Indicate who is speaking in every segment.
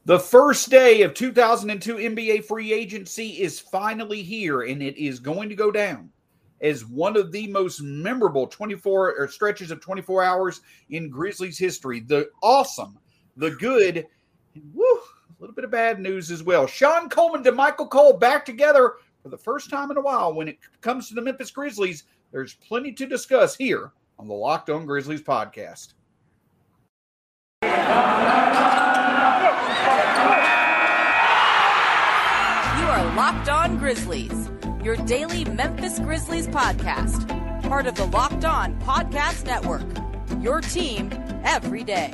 Speaker 1: The first day of 2002 NBA free agency is finally here, and it is going to go down as one of the most memorable 24 or stretches of 24 hours in Grizzlies history. The awesome, the good, and a little bit of bad news as well. Sean Coleman and Michael Cole back together for the first time in a while. When it comes to the Memphis Grizzlies, there's plenty to discuss here on the Locked On Grizzlies podcast.
Speaker 2: Locked On Grizzlies, your daily Memphis Grizzlies podcast. Part of the Locked On Podcast Network, your team every day.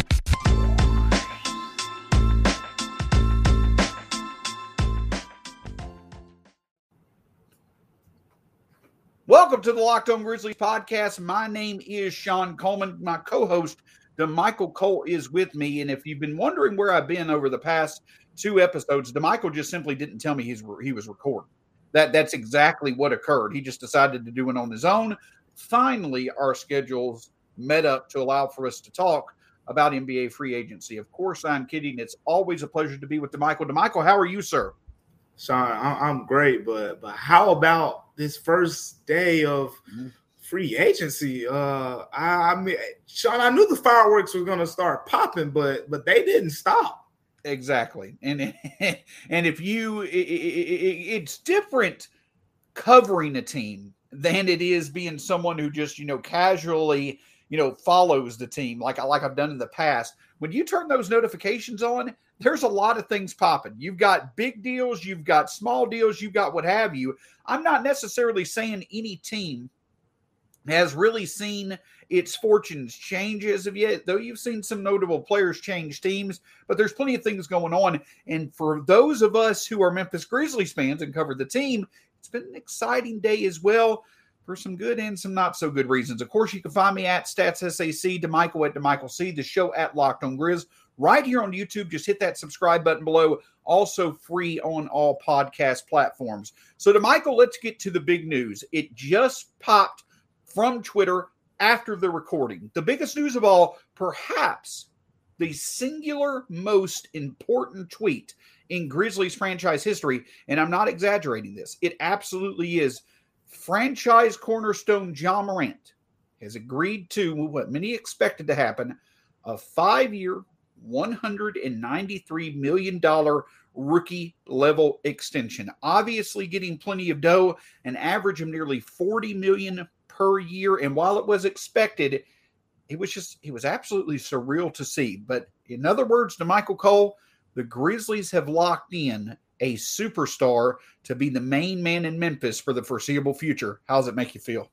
Speaker 1: Welcome to the Locked On Grizzlies podcast. My name is Sean Coleman. My co-host, DeMichael Cole, is with me. And if you've been wondering where I've been over the past 2 episodes, DeMichael just simply didn't tell me he was recording. That's exactly what occurred. He just decided to do it on his own. Finally, our schedules met up to allow for us to talk about NBA free agency. Of course, I'm kidding. It's always a pleasure to be with DeMichael. DeMichael, how are you, sir?
Speaker 3: Sean, I'm great, but how about this first day of free agency? I mean, Sean, I knew the fireworks were going to start popping, but they didn't stop.
Speaker 1: Exactly. And if it's different covering a team than it is being someone who just, casually, follows the team like I've done in the past. When you turn those notifications on, there's a lot of things popping. You've got big deals, you've got small deals, you've got what have you. I'm not necessarily saying any team has really seen its fortunes change as of yet, though you've seen some notable players change teams, but there's plenty of things going on. And for those of us who are Memphis Grizzlies fans and cover the team, it's been an exciting day as well for some good and some not so good reasons. Of course, you can find me at StatsSAC, DeMichael at DeMichael C, the show at Locked On Grizz, right here on YouTube. Just hit that subscribe button below. Also free on all podcast platforms. So DeMichael, let's get to the big news. It just popped from Twitter after the recording. The biggest news of all, perhaps the singular most important tweet in Grizzlies franchise history, and I'm not exaggerating this, it absolutely is. Franchise cornerstone Ja Morant has agreed to what many expected to happen, a 5-year, $193 million rookie level extension. Obviously getting plenty of dough, an average of nearly $40 million per year. And while it was expected, it was absolutely surreal to see. But in other words, DeMichael Cole, the Grizzlies have locked in a superstar to be the main man in Memphis for the foreseeable future. How does it make you feel?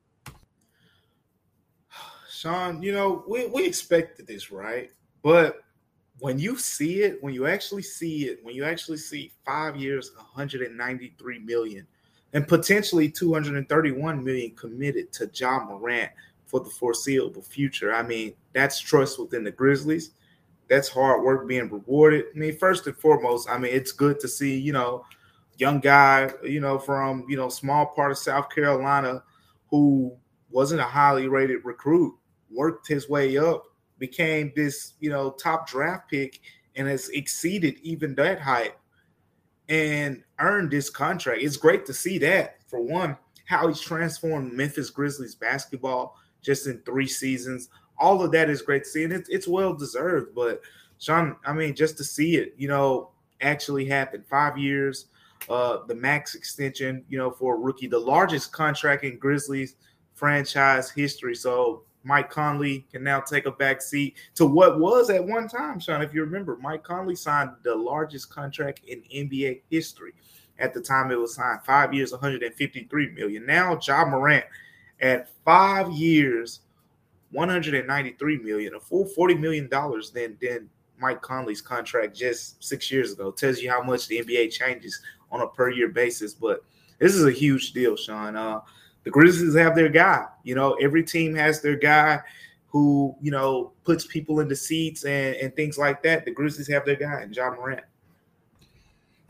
Speaker 3: Sean, we expected this, right? But when you see it, when you actually see 5 years, $193 million, and potentially $231 million committed to Ja Morant for the foreseeable future. I mean, that's trust within the Grizzlies. That's hard work being rewarded. I mean, first and foremost, it's good to see, young guy, from, small part of South Carolina who wasn't a highly rated recruit, worked his way up, became this, top draft pick and has exceeded even that height and earned this contract. It's great to see that, for one, how he's transformed Memphis Grizzlies basketball just in 3 seasons. All of that is great to see, and it's well-deserved. But, Sean, just to see it, actually happen. 5 years, the max extension, for a rookie, the largest contract in Grizzlies franchise history. So Mike Conley can now take a back seat to what was at one time, Sean. If you remember, Mike Conley signed the largest contract in NBA history. At the time it was signed, 5 years, $153 million. Now Ja Morant at 5 years, $193 million, a full $40 million than Mike Conley's contract just 6 years ago. Tells you how much the NBA changes on a per year basis. But this is a huge deal, Sean. The Grizzlies have their guy. Every team has their guy who, puts people in the seats and things like that. The Grizzlies have their guy in Ja Morant.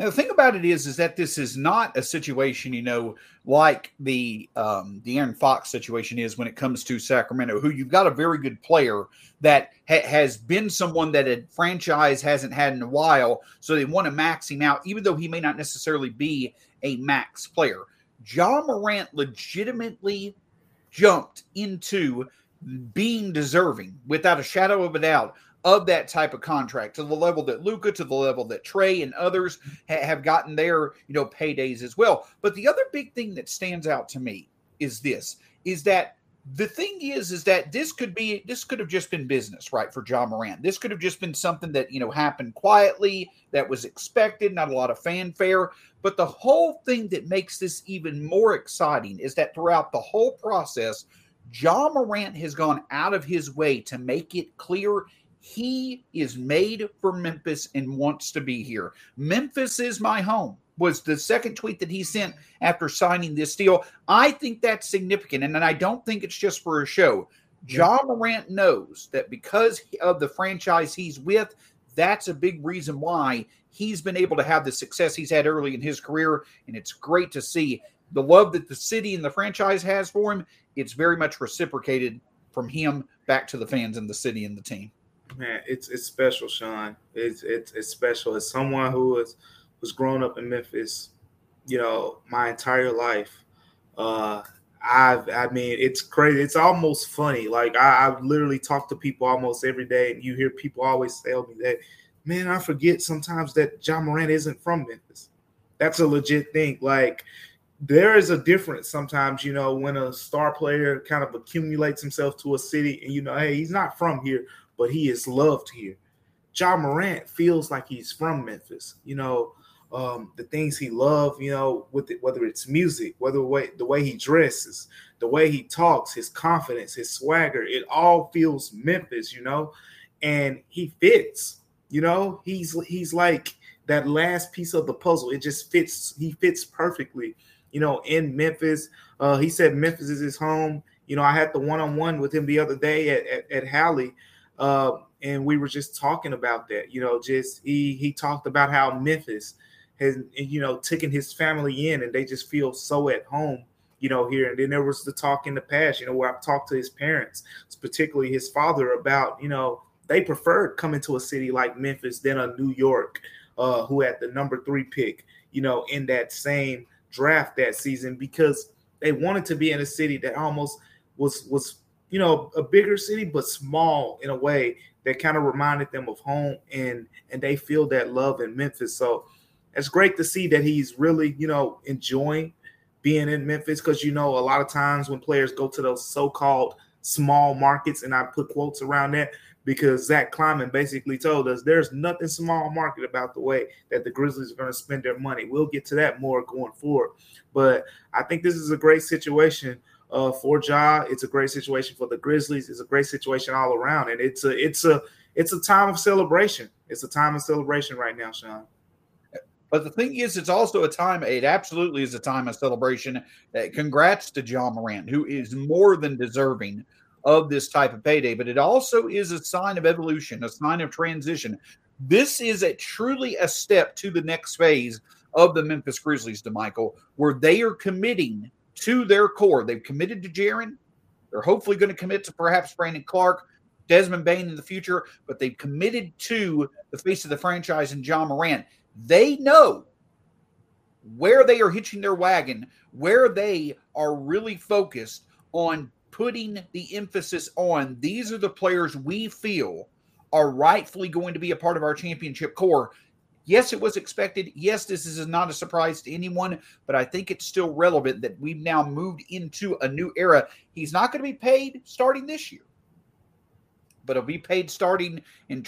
Speaker 1: And the thing about it is that this is not a situation, like the De'Aaron Fox situation is when it comes to Sacramento, who you've got a very good player that has been someone that a franchise hasn't had in a while, so they want to max him out, even though he may not necessarily be a max player. Ja Morant legitimately jumped into being deserving, without a shadow of a doubt, of that type of contract, to the level that Luka, to the level that Trey and others have gotten their, paydays as well. But the other big thing that stands out to me is that the thing is that this could have just been business, right, for Ja Morant. This could have just been something that, happened quietly, that was expected, not a lot of fanfare. But the whole thing that makes this even more exciting is that throughout the whole process, Ja Morant has gone out of his way to make it clear he is made for Memphis and wants to be here. Memphis is my home was the second tweet that he sent after signing this deal. I think that's significant, and I don't think it's just for a show. Ja Morant knows that because of the franchise he's with, that's a big reason why he's been able to have the success he's had early in his career, and it's great to see the love that the city and the franchise has for him. It's very much reciprocated from him back to the fans and the city and the team.
Speaker 3: Man, it's special, Sean. It's special. As someone who was growing up in Memphis, my entire life, it's crazy. It's almost funny. Like I literally talk to people almost every day, and you hear people always tell me that, man, I forget sometimes that Ja Morant isn't from Memphis. That's a legit thing. Like, there is a difference sometimes, when a star player kind of accumulates himself to a city and, hey, he's not from here, but he is loved here. Ja Morant feels like he's from Memphis. The things he loved, whether it's music, the way he dresses, the way he talks, his confidence, his swagger, it all feels Memphis, and he fits. He's like that last piece of the puzzle. It just fits. He fits perfectly, in Memphis. He said Memphis is his home. I had the one-on-one with him the other day at Halley. And we were just talking about that, he talked about how Memphis has, taken his family in, and they just feel so at home, here. And then there was the talk in the past, where I've talked to his parents, particularly his father, about, they preferred coming to a city like Memphis than a New York, who had the number 3 pick, in that same draft that season, because they wanted to be in a city that almost was a bigger city, but small in a way that kind of reminded them of home, and they feel that love in Memphis. So it's great to see that he's really, enjoying being in Memphis, because, a lot of times when players go to those so-called small markets, and I put quotes around that because Zach Kleiman basically told us there's nothing small market about the way that the Grizzlies are going to spend their money. We'll get to that more going forward. But I think this is a great situation for Ja. It's a great situation for the Grizzlies. It's a great situation all around, and it's a time of celebration. It's a time of celebration right now, Sean.
Speaker 1: But the thing is, it's also it absolutely is a time of celebration. Congrats to Ja Morant, who is more than deserving of this type of payday, but it also is a sign of evolution, a sign of transition. This is truly a step to the next phase of the Memphis Grizzlies, DeMichael, where they are committing to their core. They've committed to Jaren. They're hopefully going to commit to perhaps Brandon Clark, Desmond Bane in the future, but they've committed to the face of the franchise and Ja Morant. They know where they are hitching their wagon, where they are really focused on putting the emphasis on. These are the players we feel are rightfully going to be a part of our championship core. Yes, it was expected. Yes, this is not a surprise to anyone, but I think it's still relevant that we've now moved into a new era. He's not going to be paid starting this year, but he'll be paid starting in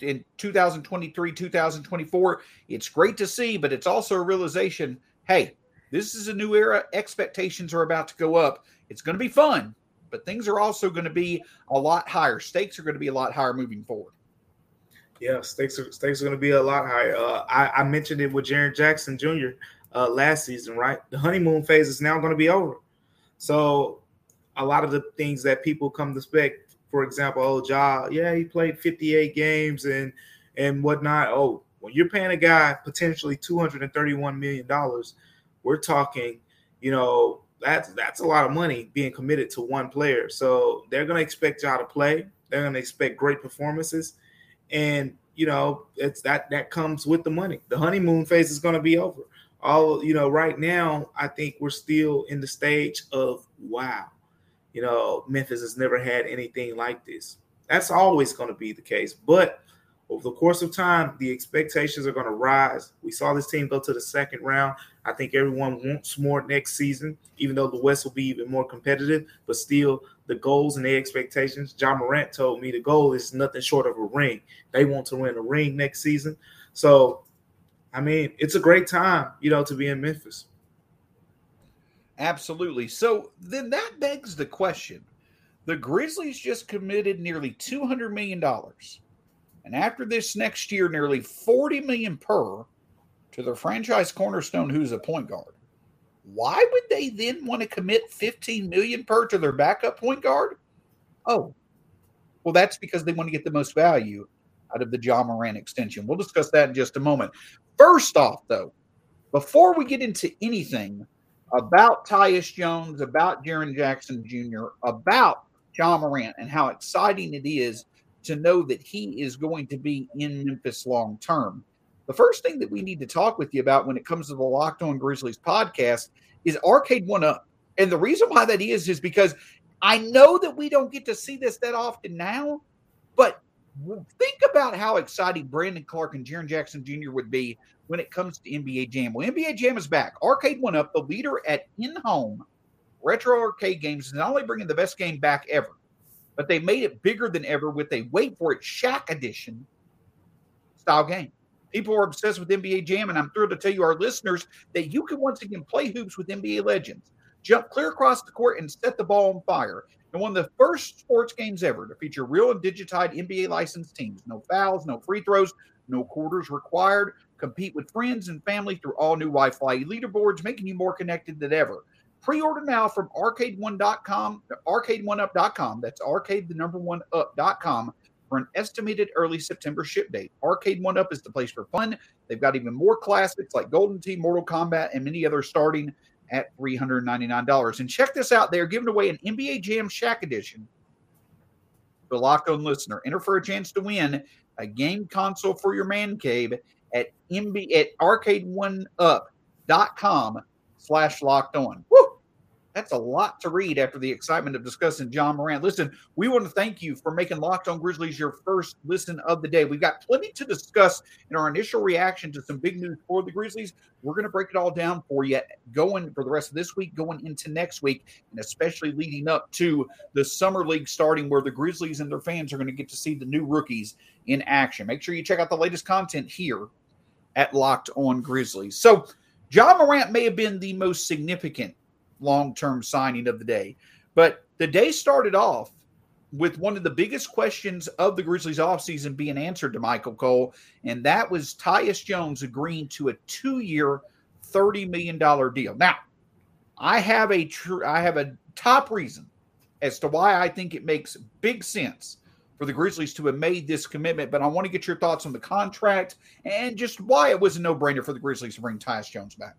Speaker 1: 2023, 2024. It's great to see, but it's also a realization, hey, this is a new era. Expectations are about to go up. It's going to be fun, but things are also going to be a lot higher. Stakes are going to be a lot higher moving forward.
Speaker 3: Yeah, stakes are going to be a lot higher. I mentioned it with Jaren Jackson Jr. Last season, right? The honeymoon phase is now going to be over. So a lot of the things that people come to expect, for example, Ja, he played 58 games and whatnot. Oh, When you're paying a guy potentially $231 million, we're talking, that's a lot of money being committed to one player. So they're going to expect y'all to play. They're going to expect great performances. And, it's that comes with the money. The honeymoon phase is going to be over. Right now, I think we're still in the stage of, wow, Memphis has never had anything like this. That's always going to be the case. But over the course of time, the expectations are going to rise. We saw this team go to the second round. I think everyone wants more next season, even though the West will be even more competitive. But still, the goals and the expectations, Ja Morant told me the goal is nothing short of a ring. They want to win a ring next season. So, it's a great time, to be in Memphis.
Speaker 1: Absolutely. So then that begs the question. The Grizzlies just committed nearly $200 million. And after this next year, nearly $40 million per to their franchise cornerstone, who's a point guard. Why would they then want to commit $15 million per to their backup point guard? Oh, well, that's because they want to get the most value out of the Ja Morant extension. We'll discuss that in just a moment. First off, though, before we get into anything about Tyus Jones, about Jaren Jackson Jr., about Ja Morant, and how exciting it is to know that he is going to be in Memphis long term, the first thing that we need to talk with you about when it comes to the Locked On Grizzlies podcast is Arcade 1-Up. And the reason why that is because I know that we don't get to see this that often now, but think about how exciting Brandon Clark and Jaren Jackson Jr. would be when it comes to NBA Jam. Well, NBA Jam is back. Arcade 1-Up, the leader at in-home retro arcade games, is not only bringing the best game back ever, but they made it bigger than ever with a, wait for it, Shaq Edition style game. People are obsessed with NBA Jam, and I'm thrilled to tell you, our listeners, that you can once again play hoops with NBA Legends. Jump clear across the court and set the ball on fire. And one of the first sports games ever to feature real and digitized NBA licensed teams. No fouls, no free throws, no quarters required. Compete with friends and family through all new Wi-Fi leaderboards, making you more connected than ever. Pre-order now from arcade1.com, arcade1up.com. That's arcade1up.com for an estimated early September ship date. Arcade 1-Up is the place for fun. They've got even more classics like Golden Tee, Mortal Kombat, and many others starting at $399. And check this out. They're giving away an NBA Jam Shaq Edition to a Locked On listener. Enter for a chance to win a game console for your man cave at arcade1up.com/locked-on. Woo! That's a lot to read after the excitement of discussing Ja Morant. Listen, we want to thank you for making Locked On Grizzlies your first listen of the day. We've got plenty to discuss in our initial reaction to some big news for the Grizzlies. We're going to break it all down for you going for the rest of this week, going into next week, and especially leading up to the Summer League starting, where the Grizzlies and their fans are going to get to see the new rookies in action. Make sure you check out the latest content here at Locked On Grizzlies. So Ja Morant may have been the most significant long-term signing of the day, but the day started off with one of the biggest questions of the Grizzlies offseason being answered to Michael Cole, and that was Tyus Jones agreeing to a 2-year, $30 million deal. Now, I have a top reason as to why I think it makes big sense for the Grizzlies to have made this commitment, but I want to get your thoughts on the contract and just why it was a no-brainer for the Grizzlies to bring Tyus Jones back.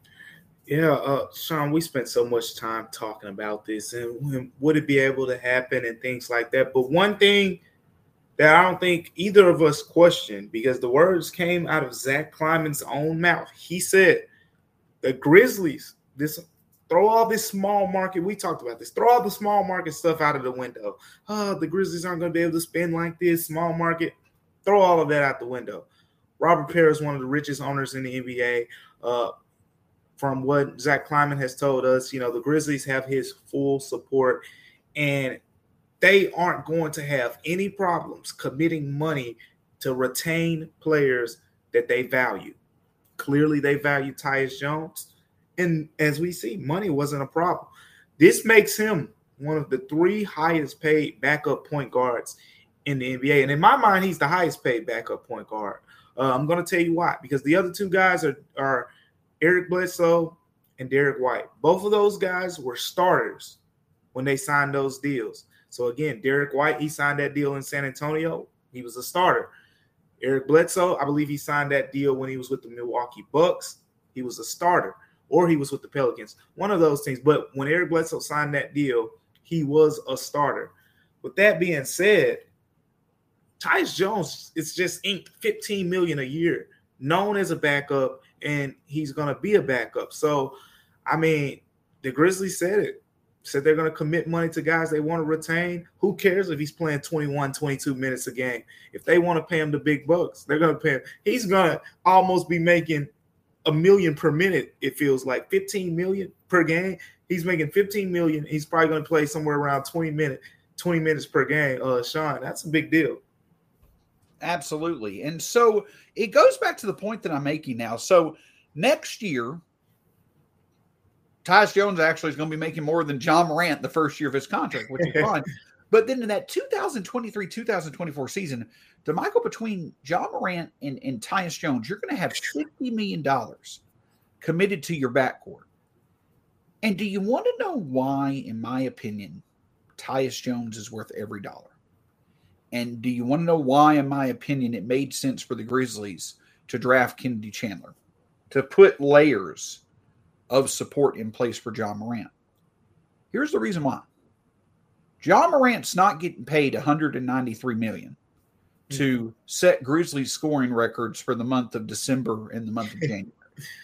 Speaker 3: Yeah, Sean, we spent so much time talking about this and would it be able to happen and things like that. But one thing that I don't think either of us questioned, because the words came out of Zach Kleiman's own mouth. He said the Grizzlies, throw all this small market, we talked about this, throw all the small market stuff out of the window. The Grizzlies aren't going to be able to spend like this, small market. Throw all of that out the window. Robert Parrish is one of the richest owners in the NBA. From what Zach Kleiman has told us, the Grizzlies have his full support, and they aren't going to have any problems committing money to retain players that they value. Clearly, they value Tyus Jones, and as we see, money wasn't a problem. This makes him one of the 3 highest paid backup point guards in the NBA, and in my mind, he's the highest paid backup point guard. I'm going to tell you why, because the other 2 guys are Eric Bledsoe and Derek White. Both of those guys were starters when they signed those deals. So again, Derek White, he signed that deal in San Antonio. He was a starter. Eric Bledsoe, I believe he signed that deal when he was with the Milwaukee Bucks. He was a starter, or he was with the Pelicans. One of those things. But when Eric Bledsoe signed that deal, he was a starter. With that being said, Tyus Jones is just inked $15 million a year, known as a backup, and he's going to be a backup. So, I mean, the Grizzlies said it. Said they're going to commit money to guys they want to retain. Who cares if he's playing 21, 22 minutes a game? If they want to pay him the big bucks, they're going to pay him. He's going to almost be making $1 million per minute, it feels like. $15 million per game. He's making $15 million. He's probably going to play somewhere around 20 minutes per game. Sean, that's a big deal.
Speaker 1: Absolutely. And so it goes back to the point that I'm making now. So next year, Tyus Jones actually is going to be making more than Ja Morant the first year of his contract, which is fine. But then in that 2023-2024 season, DeMichael, between Ja Morant and Tyus Jones, you're going to have $50 million committed to your backcourt. And do you want to know why, in my opinion, Tyus Jones is worth every dollar? And do you want to know why, in my opinion, it made sense for the Grizzlies to draft Kennedy Chandler, to put layers of support in place for Ja Morant? Here's the reason why. Ja Morant's not getting paid $193 million to set Grizzlies scoring records for the month of December and the month of January.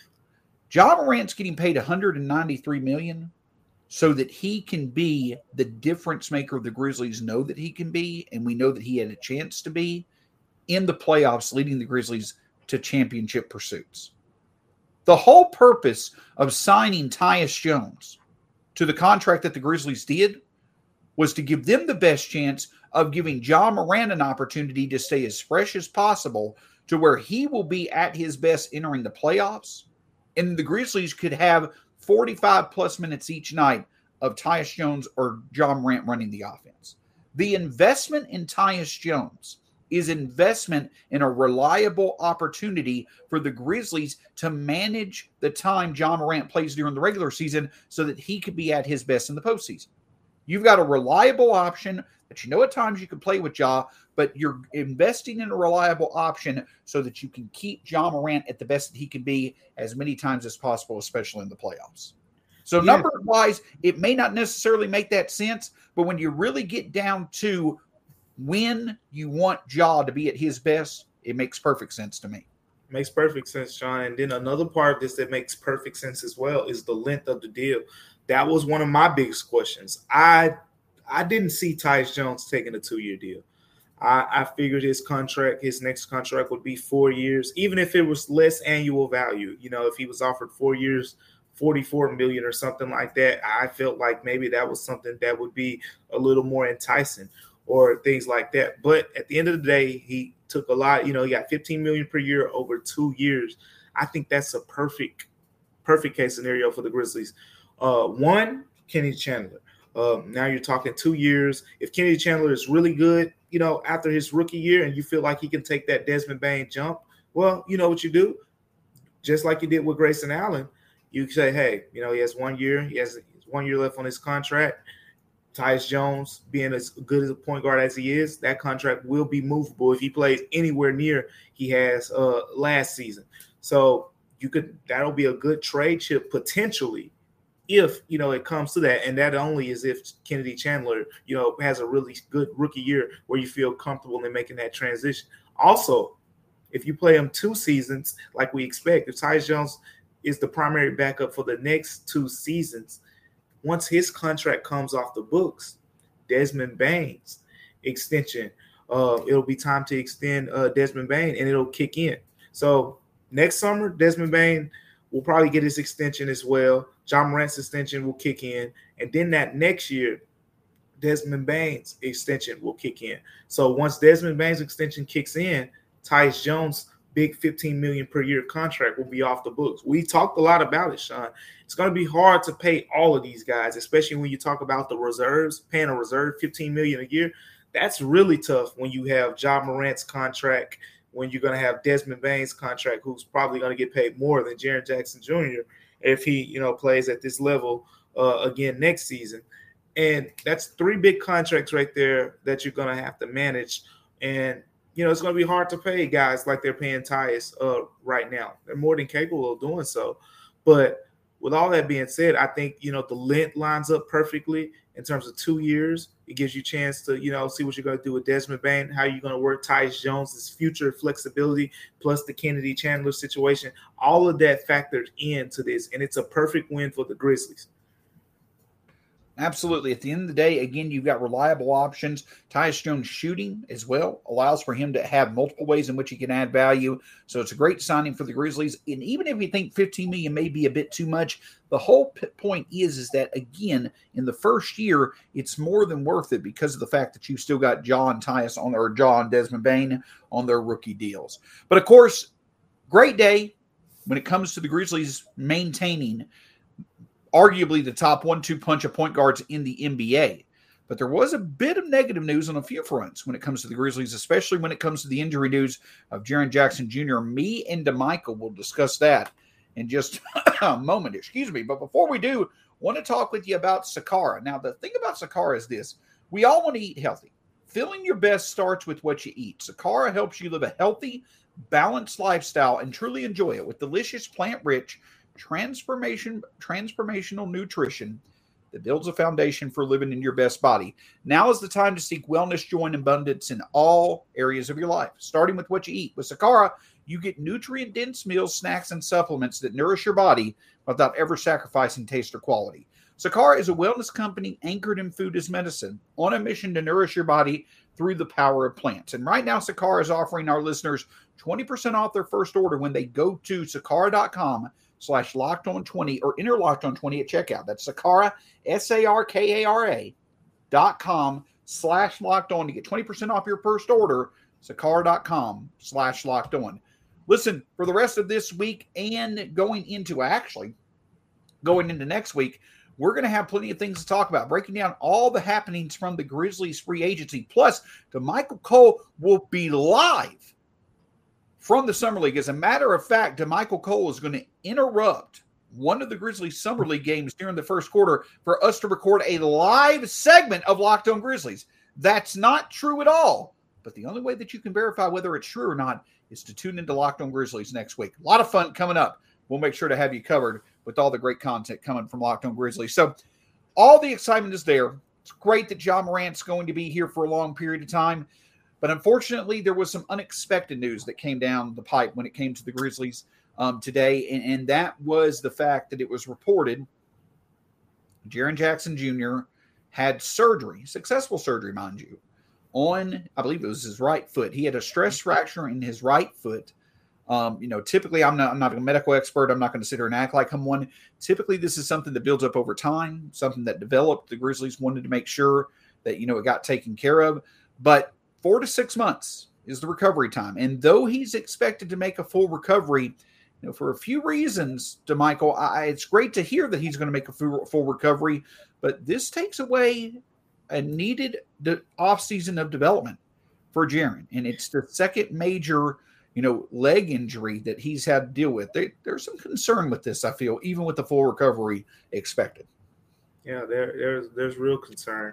Speaker 1: Ja Morant's getting paid $193 million so that he can be the difference maker the Grizzlies know that he can be, and we know that he had a chance to be in the playoffs, leading the Grizzlies to championship pursuits. The whole purpose of signing Tyus Jones to the contract that the Grizzlies did was to give them the best chance of giving Ja Morant an opportunity to stay as fresh as possible to where he will be at his best entering the playoffs, and the Grizzlies could have 45-plus minutes each night of Tyus Jones or Ja Morant running the offense. The investment in Tyus Jones is investment in a reliable opportunity for the Grizzlies to manage the time Ja Morant plays during the regular season so that he could be at his best in the postseason. You've got a reliable option that you know at times you can play with Ja, but you're investing in a reliable option so that you can keep Ja Morant at the best that he can be as many times as possible, especially in the playoffs. So number-wise, it may not necessarily make that sense, but when you really get down to when you want Ja to be at his best, it makes perfect sense to me.
Speaker 3: Makes perfect sense, Sean. And then another part of this that makes perfect sense as well is the length of the deal. That was one of my biggest questions. I didn't see Tyus Jones taking a 2-year deal. I figured his next contract would be 4 years, even if it was less annual value. You know, if he was offered 4 years, $44 million or something like that, I felt like maybe that was something that would be a little more enticing or things like that. But at the end of the day, he took a lot. You know, he got $15 million per year over 2 years. I think that's a perfect case scenario for the Grizzlies. One, Kennedy Chandler. Now you're talking 2 years. If Kennedy Chandler is really good, you know, after his rookie year and you feel like he can take that Desmond Bane jump, well, you know what you do? Just like you did with Grayson Allen, you say, hey, you know, he has 1 year. He has 1 year left on his contract. Tyus Jones, being as good as a point guard as he is, that contract will be movable if he plays anywhere near he has last season. So that'll be a good trade chip potentially if, you know, it comes to that. And that only is if Kennedy Chandler, you know, has a really good rookie year where you feel comfortable in making that transition. Also, if you play him 2 seasons like we expect, if Tyus Jones is the primary backup for the next 2 seasons, once his contract comes off the books, Desmond Bane's extension, it'll be time to extend Desmond Bane, and it'll kick in. So next summer, Desmond Bane will probably get his extension as well. Ja Morant's extension will kick in. And then that next year, Desmond Bane's extension will kick in. So once Desmond Bane's extension kicks in, Tyus Jones' big $15 million per year contract will be off the books. We talked a lot about it, Sean. It's going to be hard to pay all of these guys, especially when you talk about the reserves, paying a reserve $15 million a year. That's really tough when you have Ja Morant's contract, when you're going to have Desmond Bane's contract, who's probably going to get paid more than Jaren Jackson Jr. if he, you know, plays at this level again next season. And that's 3 big contracts right there that you're going to have to manage. And it's going to be hard to pay guys like they're paying Tyus right now. They're more than capable of doing so. But with all that being said, I think, the length lines up perfectly in terms of 2 years. It gives you a chance to, see what you're going to do with Desmond Bain, how you're going to work Tyus Jones' future flexibility, plus the Kennedy Chandler situation. All of that factored into this, and it's a perfect win for the Grizzlies.
Speaker 1: Absolutely. At the end of the day, again, you've got reliable options. Tyus Jones shooting as well allows for him to have multiple ways in which he can add value. So it's a great signing for the Grizzlies. And even if you think $15 million may be a bit too much, the whole point is that, again, in the first year, it's more than worth it because of the fact that you've still got John Desmond Bain on their rookie deals. But, of course, great day when it comes to the Grizzlies maintaining arguably the top 1-2 punch of point guards in the NBA. But there was a bit of negative news on a few fronts when it comes to the Grizzlies, especially when it comes to the injury news of Jaren Jackson Jr. Me and DeMichael will discuss that in just a moment. But before we do, I want to talk with you about Sakara. Now, the thing about Sakara is this. We all want to eat healthy. Feeling your best starts with what you eat. Sakara helps you live a healthy, balanced lifestyle and truly enjoy it with delicious, plant-rich, transformational nutrition that builds a foundation for living in your best body. Now is the time to seek wellness, joy, and abundance in all areas of your life, starting with what you eat. With Sakara, you get nutrient-dense meals, snacks, and supplements that nourish your body without ever sacrificing taste or quality. Sakara is a wellness company anchored in food as medicine, on a mission to nourish your body through the power of plants. And right now, Sakara is offering our listeners 20% off their first order when they go to sakara.com/LockedOn20 or enter LockedOn20 at checkout. That's Sakara, SARKARA.com/LockedOn to get 20% off your first order. Sakara.com/LockedOn. Listen, for the rest of this week and going into next week, we're going to have plenty of things to talk about, breaking down all the happenings from the Grizzlies free agency. Plus, DeMichael Cole will be live from the Summer League. As a matter of fact, DeMichael Cole is going to interrupt one of the Grizzlies Summer League games during the first quarter for us to record a live segment of Locked On Grizzlies. That's not true at all. But the only way that you can verify whether it's true or not is to tune into Locked On Grizzlies next week. A lot of fun coming up. We'll make sure to have you covered with all the great content coming from Locked On Grizzlies. So all the excitement is there. It's great that Ja Morant's going to be here for a long period of time. But unfortunately, there was some unexpected news that came down the pipe when it came to the Grizzlies today. And that was the fact that it was reported Jaren Jackson Jr. had surgery, successful surgery, mind you, on, I believe it was his right foot. He had a stress fracture in his right foot. Typically I'm not a medical expert. I'm not going to sit here and act like I'm one. Typically, this is something that builds up over time, something that developed. The Grizzlies wanted to make sure that, it got taken care of. But 4 to 6 months is the recovery time. And though he's expected to make a full recovery, for a few reasons, DeMichael, it's great to hear that he's going to make a full recovery, but this takes away a needed offseason of development for Jaren. And it's the second major leg injury that he's had to deal with. There's some concern with this, I feel, even with the full recovery expected.
Speaker 3: Yeah, there's real concern.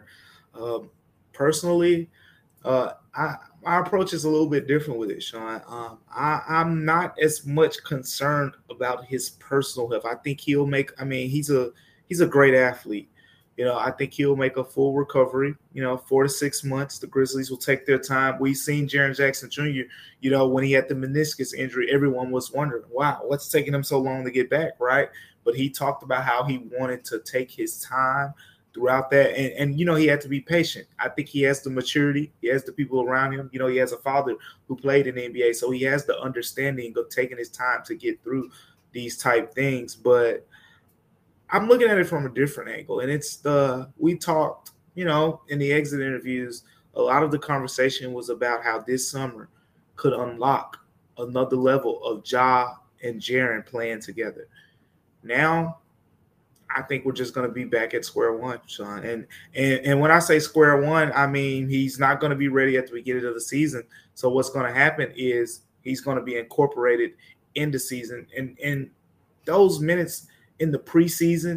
Speaker 3: Personally, my approach is a little bit different with it, Sean. I'm not as much concerned about his personal health. I think he'll make. He's a great athlete. I think he'll make a full recovery. 4 to 6 months. The Grizzlies will take their time. We've seen Jaren Jackson Jr., when he had the meniscus injury, everyone was wondering, wow, what's taking him so long to get back, right? But he talked about how he wanted to take his time throughout that. And he had to be patient. I think he has the maturity. He has the people around him. He has a father who played in the NBA. So he has the understanding of taking his time to get through these type things. But I'm looking at it from a different angle. And we talked, in the exit interviews, a lot of the conversation was about how this summer could unlock another level of Ja and Jaren playing together. Now, I think we're just going to be back at square one, Sean. And when I say square one, I mean he's not going to be ready at the beginning of the season. So what's going to happen is he's going to be incorporated in the season. And those minutes in the preseason,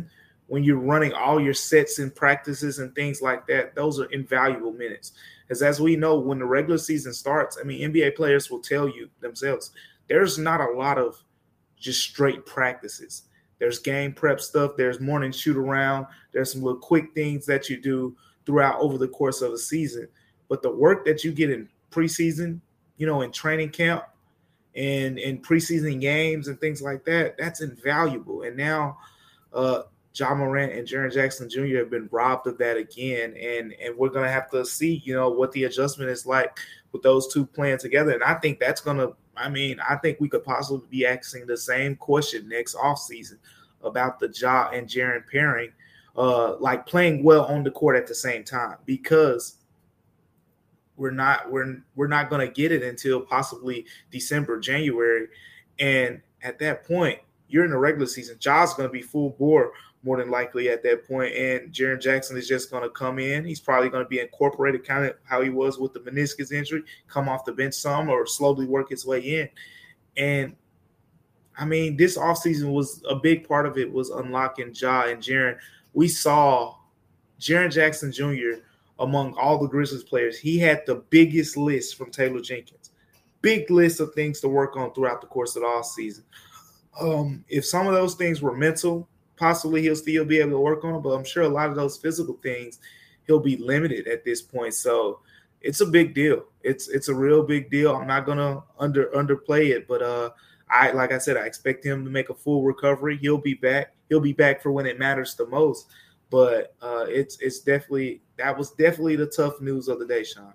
Speaker 3: when you're running all your sets and practices and things like that, those are invaluable minutes. As we know, when the regular season starts, I mean, NBA players will tell you themselves, there's not a lot of just straight practices. There's game prep stuff. There's morning shoot around. There's some little quick things that you do throughout over the course of a season. But the work that you get in preseason, in training camp and in preseason games and things like that, that's invaluable. And now Ja Morant and Jaren Jackson Jr. have been robbed of that again. And we're going to have to see, what the adjustment is like with those two playing together. And I think that's going to, I think we could possibly be asking the same question next offseason about the Ja and Jaren pairing, like playing well on the court at the same time, because we're not going to get it until possibly December, January. And at that point, you're in the regular season. Ja's going to be full bore more than likely at that point, and Jaren Jackson is just going to come in. He's probably going to be incorporated kind of how he was with the meniscus injury, come off the bench some or slowly work his way in. And, this offseason was a big part of it was unlocking Ja and Jaren. We saw Jaren Jackson Jr. among all the Grizzlies players. He had the biggest list from Taylor Jenkins, big list of things to work on throughout the course of the offseason. If some of those things were mental, possibly he'll still be able to work on it, but I'm sure a lot of those physical things, he'll be limited at this point. So it's a big deal. It's a real big deal. I'm not gonna underplay it, but like I said, I expect him to make a full recovery. He'll be back. He'll be back for when it matters the most. But that was definitely the tough news of the day, Sean.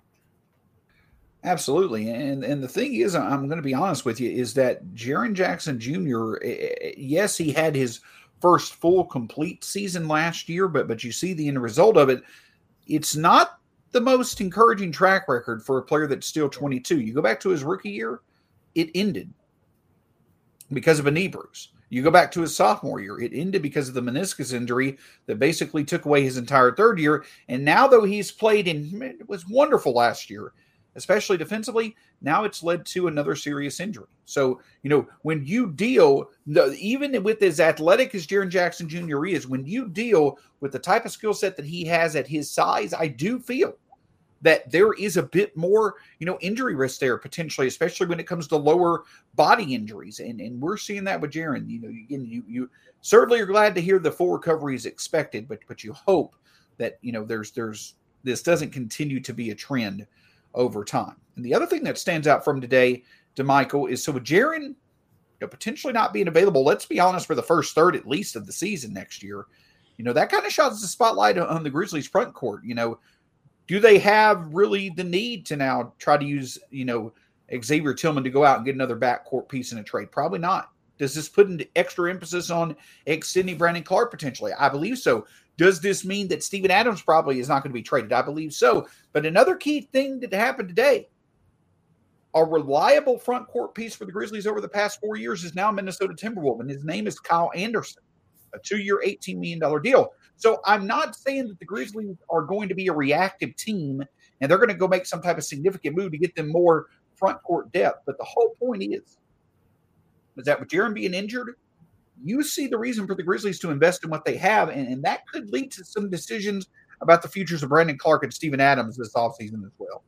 Speaker 1: Absolutely. And the thing is, I'm going to be honest with you, is that Jaren Jackson Jr., yes, he had his first full complete season last year, but you see the end result of it. It's not the most encouraging track record for a player that's still 22. You go back to his rookie year, it ended because of a knee bruise. You go back to his sophomore year, it ended because of the meniscus injury that basically took away his entire third year. And now, though he's played it was wonderful last year, especially defensively, now it's led to another serious injury. So, when you deal, even with as athletic as Jaren Jackson Jr. is, when you deal with the type of skill set that he has at his size, I do feel that there is a bit more, injury risk there potentially, especially when it comes to lower body injuries. And we're seeing that with Jaren. You certainly are glad to hear the full recovery is expected, but you hope that, there's this doesn't continue to be a trend over time. And the other thing that stands out from today, DeMichael, is so with Jaren potentially not being available, let's be honest, for the first third at least of the season next year, that kind of shines the spotlight on the Grizzlies front court. Do they have really the need to now try to use, Xavier Tillman to go out and get another backcourt piece in a trade? Probably not. Does this put an extra emphasis on extending Brandon Clark potentially? I believe so. Does this mean that Steven Adams probably is not going to be traded? I believe so. But another key thing that happened today, a reliable front court piece for the Grizzlies over the past 4 years is now Minnesota Timberwolves, and his name is Kyle Anderson, a 2-year, $18 million deal. So I'm not saying that the Grizzlies are going to be a reactive team and they're going to go make some type of significant move to get them more front court depth. But the whole point is that with Jaren being injured, you see the reason for the Grizzlies to invest in what they have, and that could lead to some decisions about the futures of Brandon Clark and Steven Adams this offseason as well.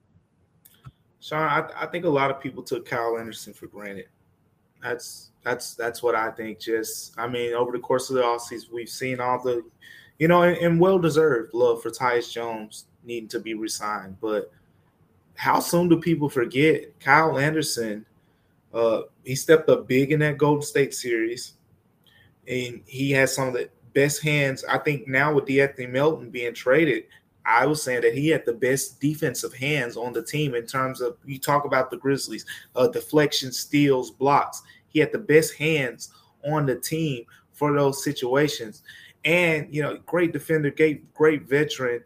Speaker 3: Sean, I think a lot of people took Kyle Anderson for granted. That's what I think. Over the course of the offseason, we've seen all the, and well-deserved love for Tyus Jones needing to be re-signed. But how soon do people forget Kyle Anderson? He stepped up big in that Golden State series, and he has some of the best hands. I think now with DeAnthony Melton being traded, I was saying that he had the best defensive hands on the team in terms of, you talk about the Grizzlies, deflection, steals, blocks. He had the best hands on the team for those situations. And, great defender, great veteran.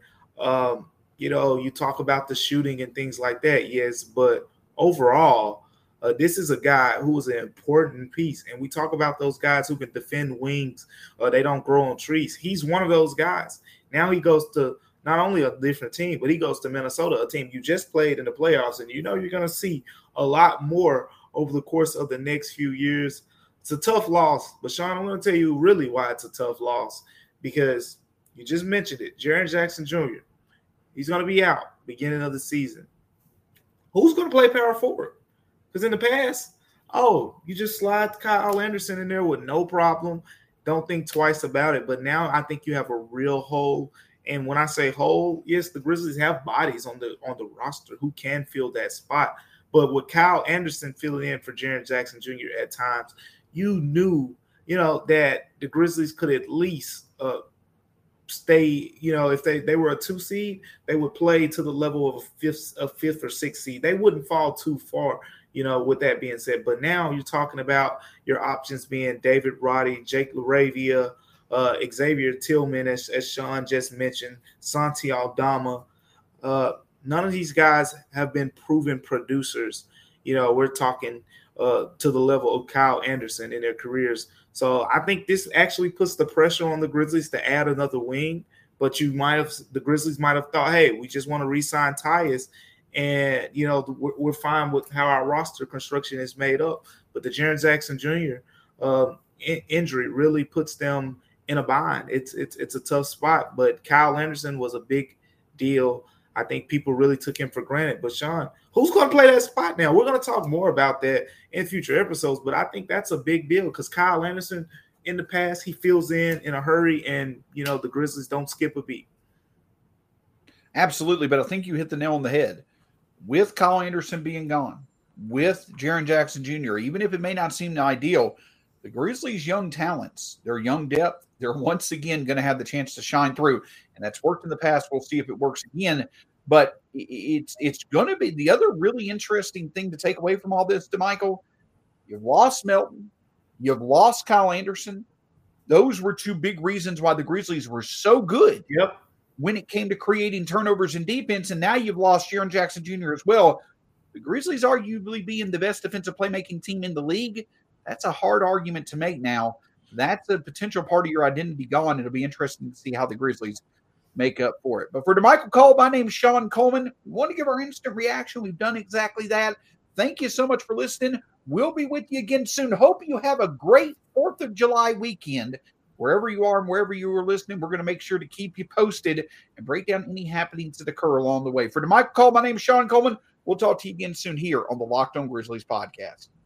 Speaker 3: You talk about the shooting and things like that, yes, but overall, this is a guy who was an important piece. And we talk about those guys who can defend wings. They don't grow on trees. He's one of those guys. Now he goes to not only a different team, but he goes to Minnesota, a team you just played in the playoffs. And you're going to see a lot more over the course of the next few years. It's a tough loss. But, Sean, I'm going to tell you really why it's a tough loss. because you just mentioned it. Jaren Jackson Jr., he's going to be out beginning of the season. Who's going to play power forward? Because in the past, you just slide Kyle Anderson in there with no problem. Don't think twice about it. But now I think you have a real hole. And when I say hole, yes, the Grizzlies have bodies on the roster who can fill that spot. But with Kyle Anderson filling in for Jaren Jackson Jr. at times, you knew, that the Grizzlies could at least stay, if they were a 2 seed, they would play to the level of a fifth or sixth seed. They wouldn't fall too far, with that being said. But now you're talking about your options being David Roddy, Jake LaRavia, Xavier Tillman, as Sean just mentioned, Santi Aldama. None of these guys have been proven producers. We're talking to the level of Kyle Anderson in their careers. So I think this actually puts the pressure on the Grizzlies to add another wing. But the Grizzlies might have thought, hey, we just want to re-sign Tyus, and we're fine with how our roster construction is made up. But the Jaren Jackson Jr. Injury really puts them in a bind. It's a tough spot. But Kyle Anderson was a big deal. I think people really took him for granted. But Sean, who's going to play that spot now? We're going to talk more about that in future episodes, but I think that's a big deal because Kyle Anderson, in the past, he fills in a hurry, and, the Grizzlies don't skip a beat.
Speaker 1: Absolutely, but I think you hit the nail on the head. With Kyle Anderson being gone, with Jaren Jackson Jr., even if it may not seem ideal, the Grizzlies' young talents, their young depth, they're once again going to have the chance to shine through. And that's worked in the past. We'll see if it works again. But it's going to be the other really interesting thing to take away from all this, DeMichael. You've lost Melton. You've lost Kyle Anderson. Those were two big reasons why the Grizzlies were so good when it came to creating turnovers in defense. And now you've lost Jaren Jackson Jr. as well. The Grizzlies arguably being the best defensive playmaking team in the league. That's a hard argument to make now. That's a potential part of your identity gone. It'll be interesting to see how the Grizzlies make up for it. But for DeMichael Cole, my name is Sean Coleman. We want to give our instant reaction. We've done exactly that. Thank you so much for listening. We'll be with you again soon. Hope you have a great 4th of July weekend. Wherever you are and wherever you are listening, we're going to make sure to keep you posted and break down any happenings that occur along the way. For DeMichael Cole, my name is Sean Coleman. We'll talk to you again soon here on the Locked On Grizzlies podcast.